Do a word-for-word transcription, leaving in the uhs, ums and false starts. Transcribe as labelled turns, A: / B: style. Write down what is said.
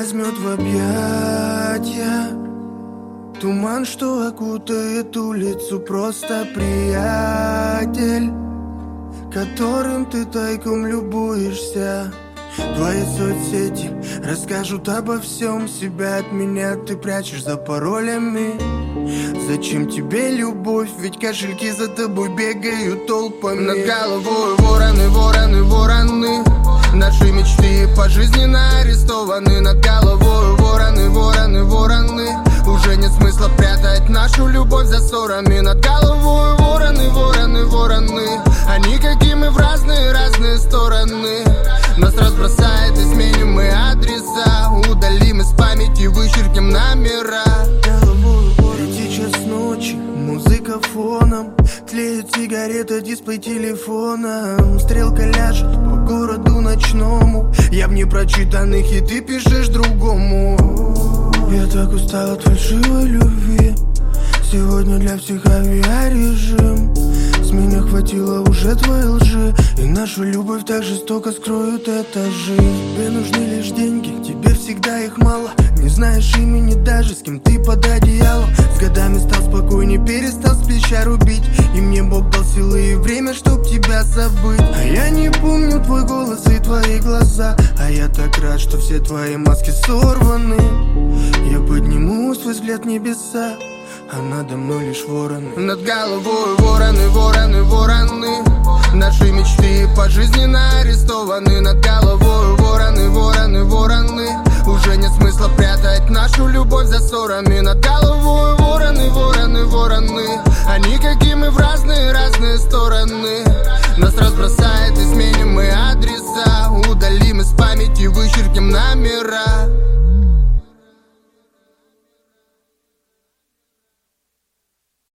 A: возьмет в объятия. Туман, что окутает улицу, просто приятель, которым ты тайком любуешься. Твои соцсети расскажут обо всем, себя от меня ты прячешь за паролями. Зачем тебе любовь, ведь кошельки за тобой бегают толпами. Над головой вороны, вороны, вороны. Наши мечты пожизненно арестованы. Над головой вороны, вороны, вороны. Уже нет смысла прятать нашу любовь за ссорами. Над головой вороны, вороны, вороны. Они какие мы в разные, разные стороны. Нас разбросает и сменим мы адреса. Удалим из памяти, вычеркнем номера. Третий час ночи, музыка фоном. Тлеют сигареты, дисплей телефона. Стрелка ляжет по городу ночному. Я в непрочитанных, и ты пишешь другому. Я так устал от фальшивой любви. Сегодня для всех авиарежим. С меня хватило уже твоей лжи, и нашу любовь так жестоко скроют этажи. Тебе нужны лишь деньги, тебе всегда их мало. Не знаешь имени даже, с кем ты под одеялом. С годами стал спокойней, перестал с плеча рубить. И мне Бог дал силы и время, чтоб тебя забыть. А я не помню твой голос и твои глаза. А я так рад, что все твои маски сорваны. Я подниму свой взгляд в небеса, а надо мной лишь вороны. Над головой вороны, вороны, вороны. Наши мечты пожизненно арестованы. Над головой вороны, вороны, вороны. Уже нет смысла прятать нашу любовь за ссорами. Над головой